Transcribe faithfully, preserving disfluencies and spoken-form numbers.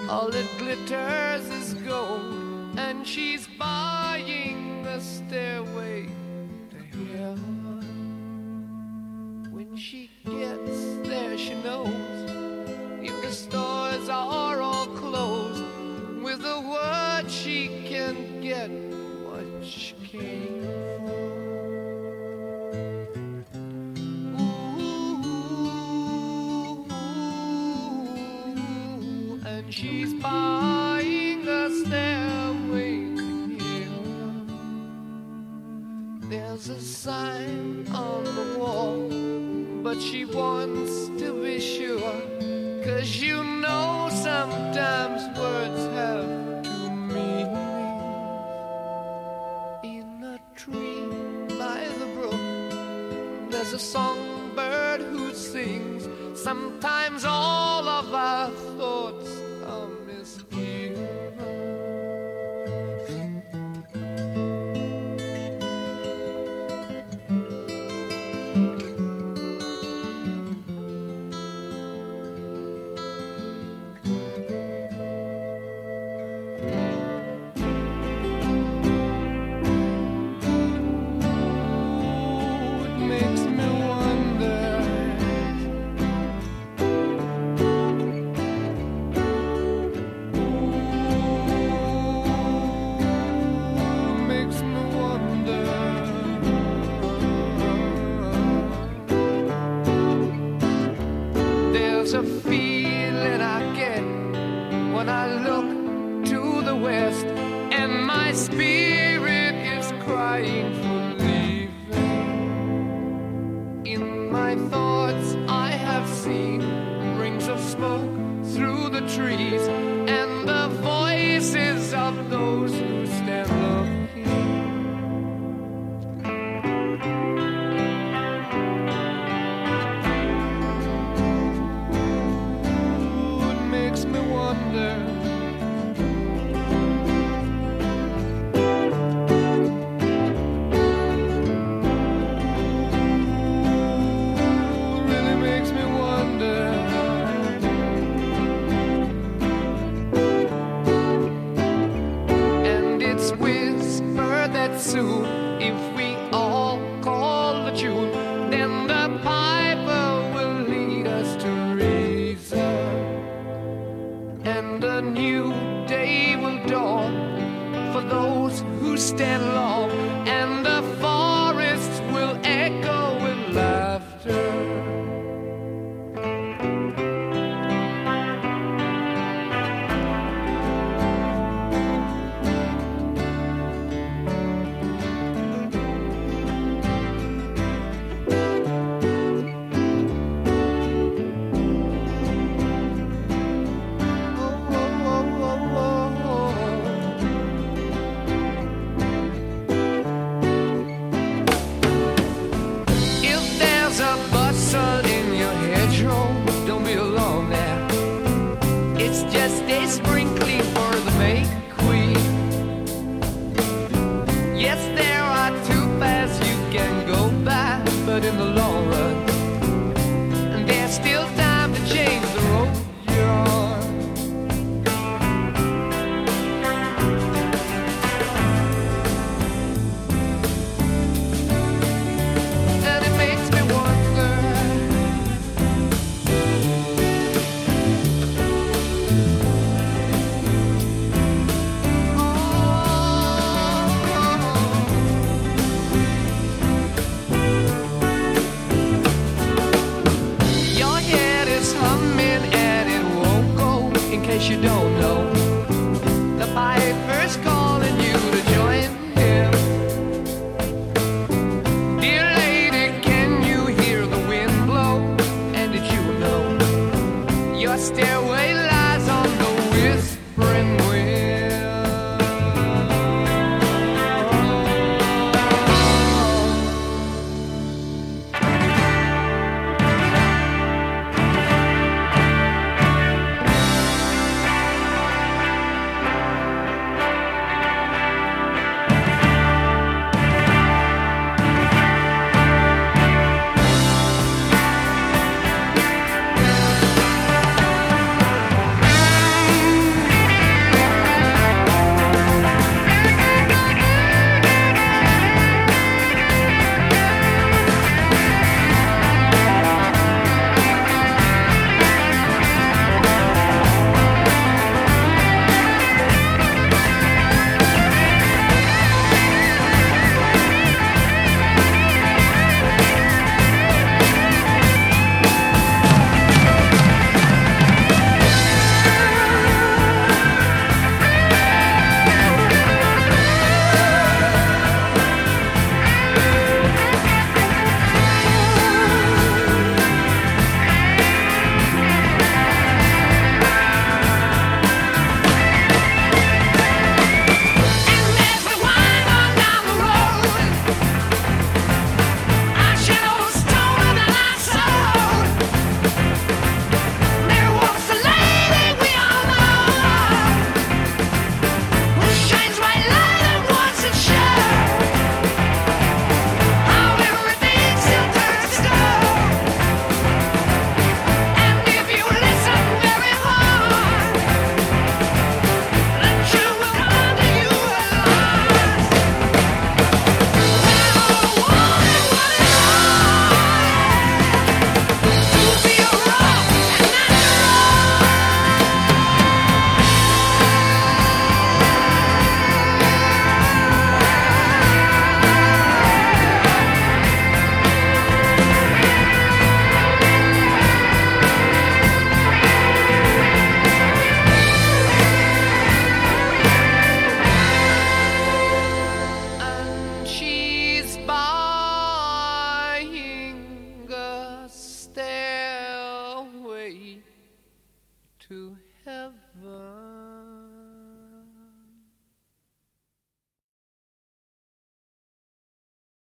All that glitters is gold, and she's buying a stairway to heaven. When she gets there, she knows if the stores are all closed, with a word she can get what she came for. Ooh, and she's buying a stairway to heaven. There's a sign on the wall, but she wants to be sure, 'cause you know sometimes words have two meanings. In a tree by the brook, there's a songbird who sings. Sometimes all of our thoughts are misgiven. There's a feeling I get when I look to the west, and my spirit is crying for leaving. In my thoughts I have seen rings of smoke through the trees, and the voices of those who stand looking. Soon, if we all call the tune, then the piper will lead us to reason, and a new day will dawn for those who stand long